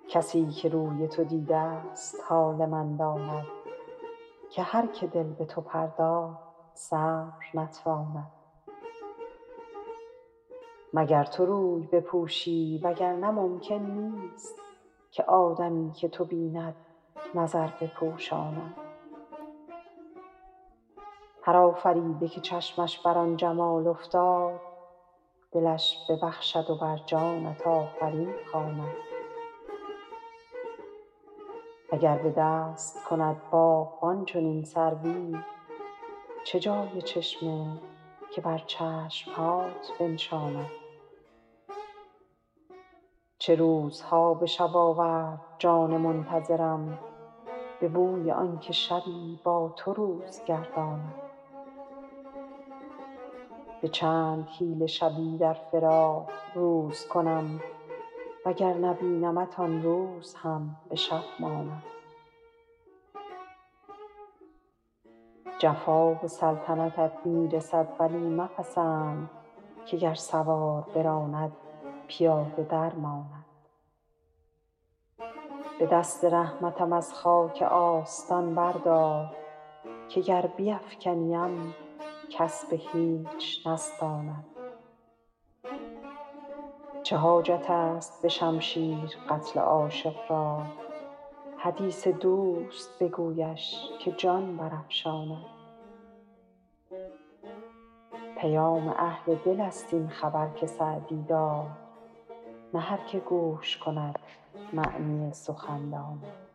کسی که روی تو دیده است حال من داند، که هر که دل به تو پرداخت صبر نتواند. مگر تو روی بپوشی وگرنه ممکن نیست، که آدمی که تو بیند نظر بپوشاند. هر آفریده که چشمش بر آن جمال افتاد، دلش ببخشد و بر جانت آفرین خواند. اگر به دست کند باغبان چنین سروی، چه جای چشمه که بر چشمهات بنشاند. چه روزها به شب آورد جان منتظرم، به بوی آن که شبی با تو روز گرداند. به چند حیله شبی در فراق روز کنم، وگر نبینمت آن روز هم به شب ماند. جفا و سلطنتت می رسد ولی مپسند، که گر سوار براند پیاده در ماند. به دست رحمتم از خاک آستان بردار، که گر بیفکنیم کس به هیچ نستاند. چه حاجت است به شمشیر قتل عاشق را، حدیث دوست بگویش که جان برافشاند. پیام اهل دل است این خبر که سعدی داد، نه هر که گوش کند معنی سخن داند.